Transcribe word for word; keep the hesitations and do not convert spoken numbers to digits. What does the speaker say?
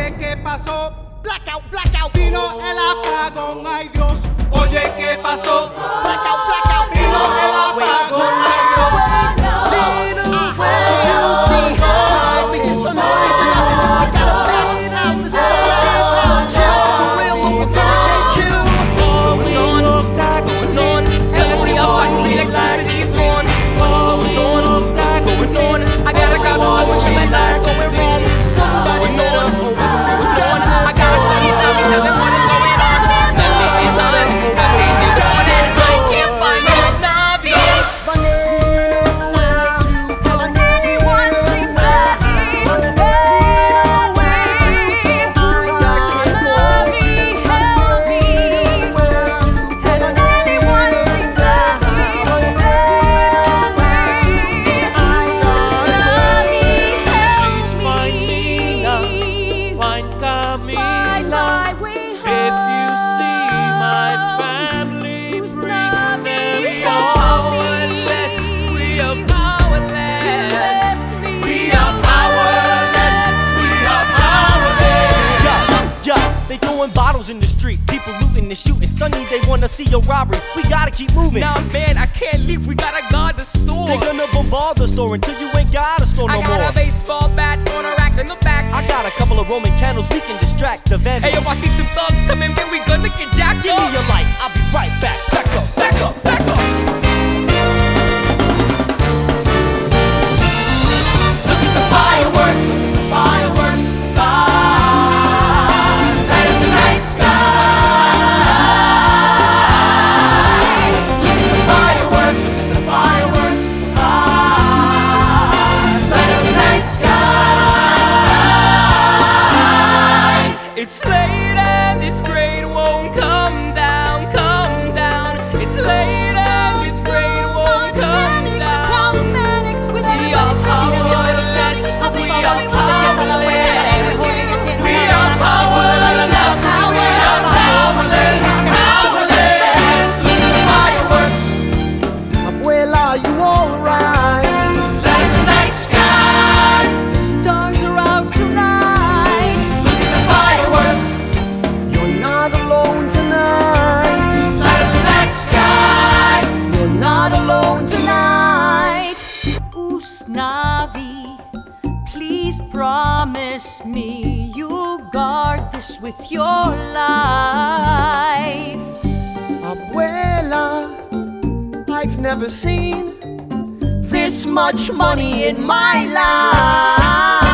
Oye, ¿qué pasó? Blackout, blackout. Vino el apagón, ay Dios. Oye, ¿qué pasó? Blackout, blackout. Vino el apagón, ay Dios. Bottles in the street, people looting and shooting. Sonny, they wanna see a robbery. We gotta keep moving. Nah, man, I can't leave. We gotta guard the store. They're gonna bombard the store until you ain't got a store no more. I got more. a baseball bat on a rack in the back. I got a couple of Roman candles. We can distract the vandals. Hey, yo, I see some thugs coming, man. We gonna get jacked Give up. me your light. I'll be right back. Back up, back up, back up. Look at the fireworks, fireworks, fire. Light up the night sky. Look at the fireworks, the fireworks, fire. Light up the night sky. It's late and this grade won't come down, come down. It's late and this grade won't come down. We are powerless, we are powerless. We are powerless, we are powerless, powerless. Look at the fireworks. Abuela, you alright? Light up the night sky. The stars are out tonight. Look at the fireworks. You're not alone tonight. Light up the night sky. You're not alone tonight. Usnavi, please promise me you'll guard this with your life. Abuela, I've never seen this much money in my life.